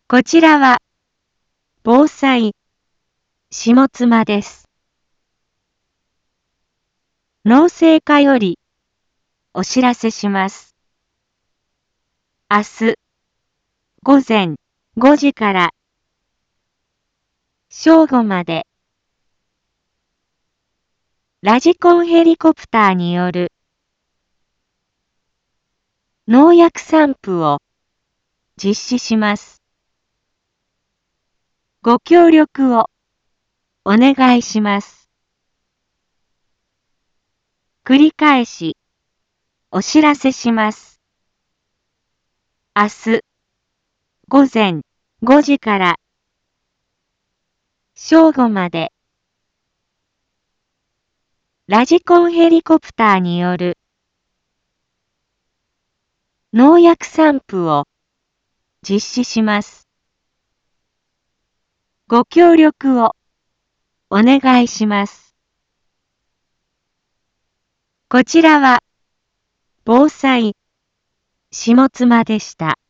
こちらは、防災、下妻です。農政課より、お知らせします。明日、午前5時から、正午まで、ラジコンヘリコプターによる、農薬散布を、実施します。ご協力を、お願いします。繰り返し、お知らせします。明日、午前5時から、正午まで、ラジコンヘリコプターによる、農薬散布を、実施します。ご協力を、お願いします。こちらは、防災、下妻でした。